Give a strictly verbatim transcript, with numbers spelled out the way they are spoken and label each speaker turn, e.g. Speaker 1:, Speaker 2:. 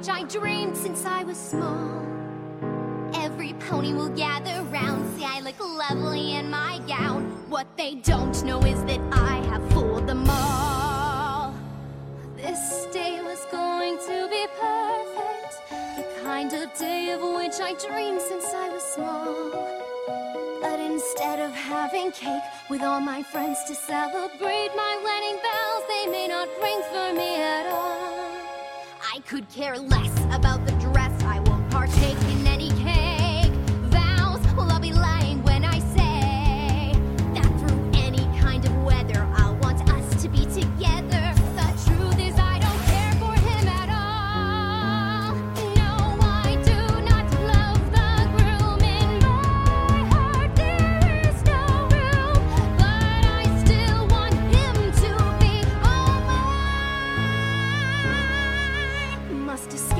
Speaker 1: which I dreamed since I was small. Every pony will gather round, see I look lovely in my gown. What they don't know is that I have fooled them all. This day was going to be perfect, the kind of day of which I dreamed since I was small. But instead of having cake with all my friends to celebrate my wedding bells, they may not ring for me at all. I could care less about the dress, I won't partake in any cake. Vows, well I'll be lying when I say that through any kind of weather I want us to be together. The truth is I don't care for him at all. No, I do not love the groom. In my heart there is no room, but I still want him to be all mine. Must have